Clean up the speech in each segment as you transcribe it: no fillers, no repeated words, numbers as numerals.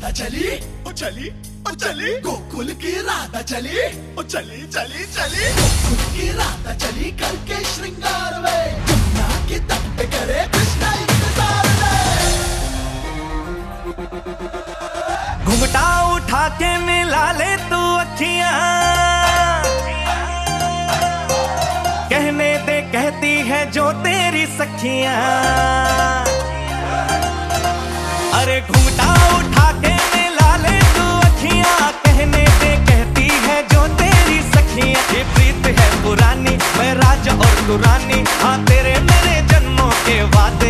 राधा चली, ओ चली, ओ चली, गोकुल की राधा चली, ओ चली चली चली, गोकुल की राधा चली करके श्रृंगार वे, यमुना के तट पे करे कृष्णा इंतजार वे। घुंघटा उठा के मिला ले तू अखियां, कहने दे कहती है जो तेरी सखियां। अरे घुंघटा उठा के मिला ले तू अखियां, कहने दे कहती है जो तेरी सखियां। ये प्रीत है पुरानी, मैं राजा और तू रानी, हाँ तेरे मेरे जन्मों के वादे।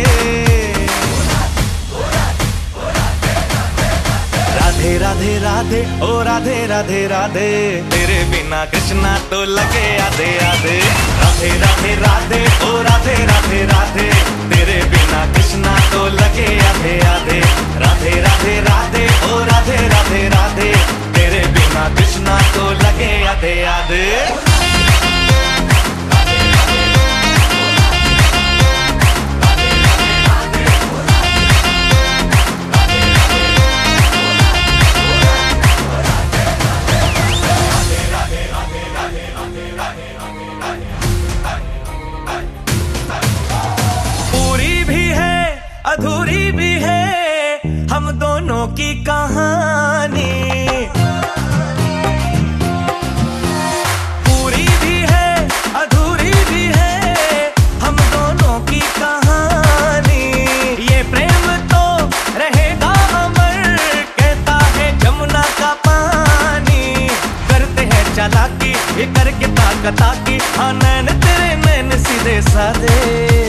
राधे राधे राधे ओ राधे राधे राधे, तेरे बिना कृष्णा तो लगे आधे आधे। राधे राधे राधे ओ राधे राधे राधे, तेरे बिना कृष्णा तो लगे आधे आधे। राधे राधे राधे ओ राधे राधे राधे, तेरे बिना कृष्णा तो लगे आधे आधे। अधूरी भी है हम दोनों की कहानी, पूरी भी है अधूरी भी है हम दोनों की कहानी। ये प्रेम तो रहेगा अमर, कहता है जमुना का पानी। करते हैं चालाकी ये करके ताकता की, हाँ नैन तेरे नैन सीधे साधे।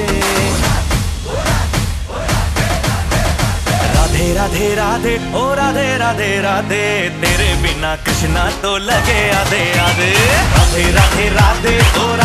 राधे राधे ओ राधे राधे राधे, तेरे बिना कृष्णा तो लगे आधे आधे। राधे राधे राधे ओ